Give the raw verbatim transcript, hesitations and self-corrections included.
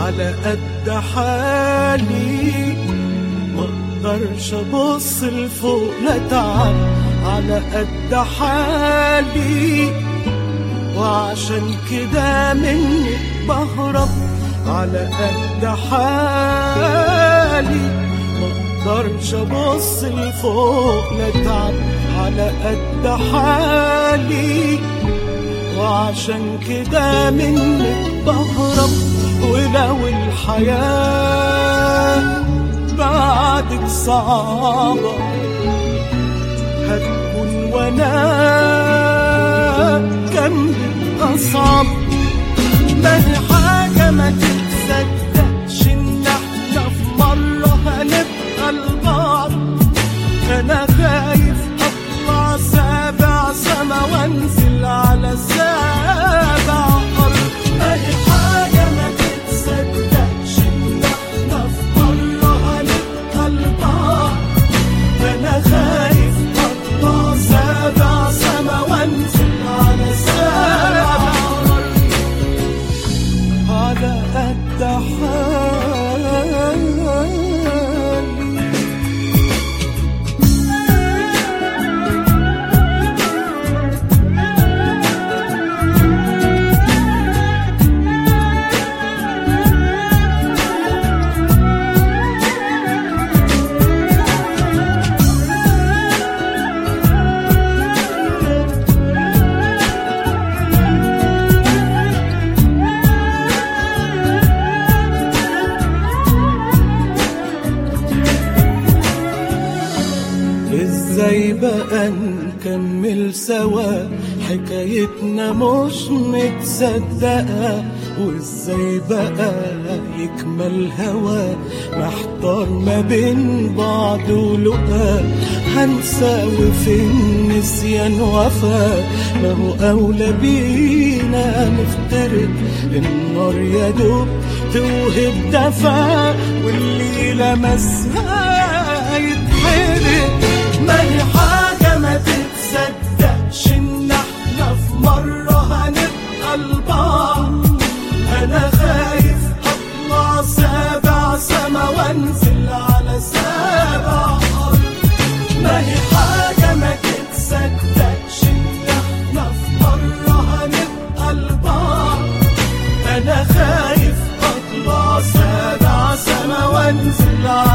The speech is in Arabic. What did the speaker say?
على قد حالي، مقدرش ابص لفوق لتعب على قد حالي، وعشان كده مني بهرب على قد حالي، مقدرش ابص لفوق لتعب على قد حالي، وعشان كده منك بهرب. ولو الحياة بعدك صعبة هتكون وانا جنبك اصعب. ما هي حاجة ما تتصدقش ان احنا في مرة هنبقى لبعض. انا خايف اطلع سابع سما وانزل على سابع ارض. ما هي حاجة ما تتصدقش ان احنا في مرة هنبقى لبعض. انا خايف اطلع سابع سما وانزل على سابع ارض على قد حالي. ازاي بقى نكمل سوا حكايتنا مش متصدقة؟ وازاي بقى يكمل هوا محتار ما بين بعض ولقا؟ هنساوي في النسيان وفا، ما هو أولى بينا نفترق. النار يا دوب توهب دفا واللي لمسها يتحرق. ما هي حاجة ما تتصدقش ان احنا في مرة هنبقى لبعض. انا خايف اطلع سابع سما وانزل على سابع ارض. ما هي حاجة ما تتصدقش ان احنا في مرة هنبقى لبعض. انا خايف اطلع سابع سما وانزل على